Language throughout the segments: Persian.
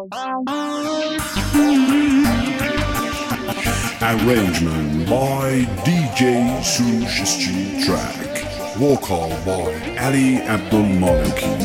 Arrangement by DJ Sush Street Track. Vocal by Ali Abdul Maliki.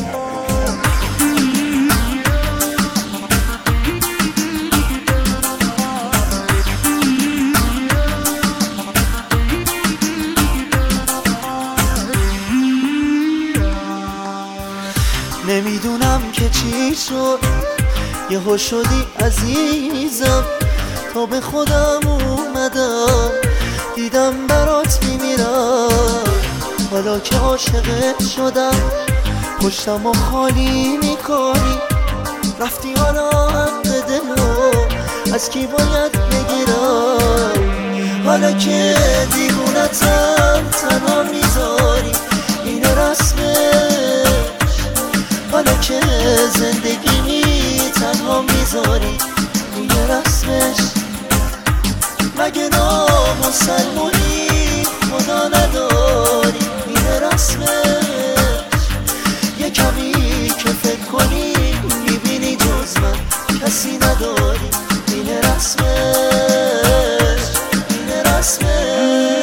نمیدونم که چی شد یهو شدی عزیزم، تا به خودم اومدم دیدم برات میمیرم. حالا که عاشقت شدم پشتم و خالی میکنی، رفتی حالا حق دلو از کی باید بگیرم؟ حالا که دیوونتم تنها میذاری این رسمش، حالا که زندگی تنها میذاری این رسمش. مگه نامسلمونی خدا نداری این رسمش؟ یه کمی که فکر کنی میبینی جز من کسی نداری این رسمش، این رسمش.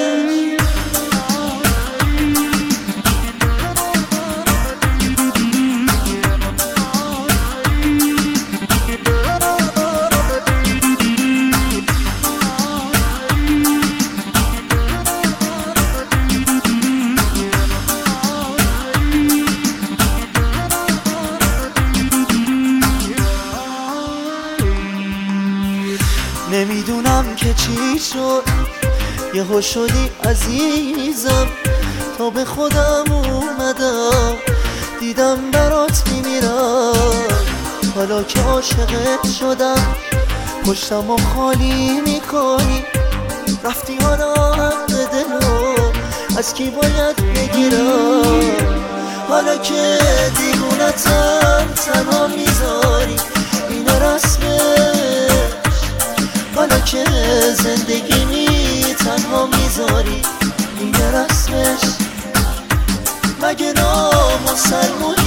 نمیدونم که چی شد یهو شدی عزیزم، تا به خودم اومدم دیدم برات میمیرم. حالا که عاشقت شدم پشتم و خالی میکنی، رفتی حالا حق دلو از کی باید بگیرم؟ حالا که دیوونتم تنها میذاری این رسمه، حالا که زندگی تنها میذاری این رسمش. مگه نامسلمونی